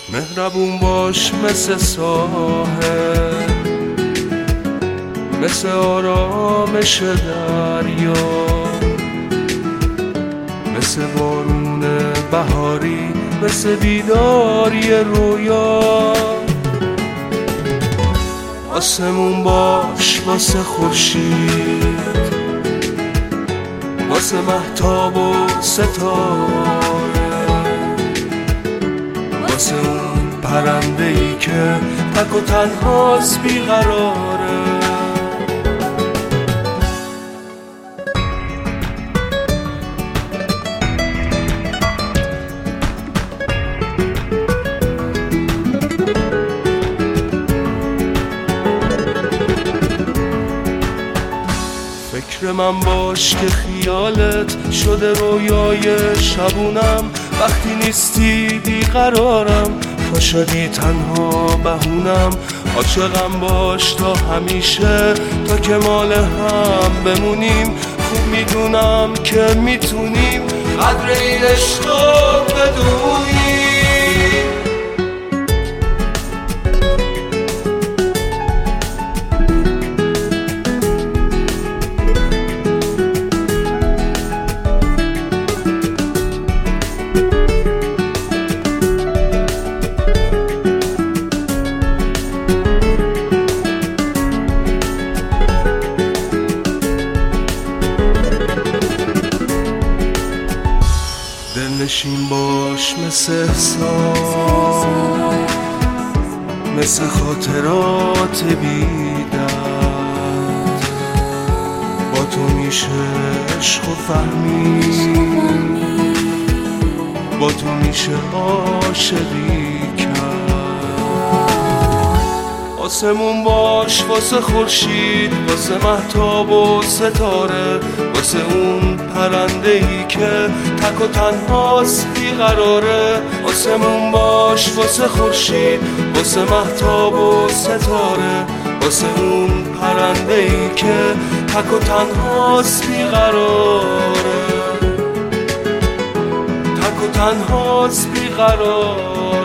مهربون باش مثل ساحل، مثل آرامش دریا، مثل بارون بهاری، مثل بیداری رویا. آسمون باش واسه خورشید، واسه مهتاب و ستاره، واسه اون پرنده ای که تک و تنهاست بیقراره. فکر من باش که خیالت شده رویای شبونم، وقتی نیستی بیقرارم، تا شدی تنها بهونم. عاشقم باش تا همیشه، تا که مال هم بمونیم. خوب میدونم که میتونیم قدر این عشق رو بدونیم. دلنشین باش مثل احساس، مثل خاطرات بی‌درد. با تو میشه عشق و فهمید، با تو میشه عاشقی کرد. آسمون باش واسه خورشید، واسه مهتاب و ستاره، واسه اون پرنده ای که تک و تنهاست بیقراره. آسمون باش واسه خورشید، واسه مهتاب و ستاره، واسه اون پرنده ای که تک و تنهاست بیقراره، تک و تنهاست بیقراره.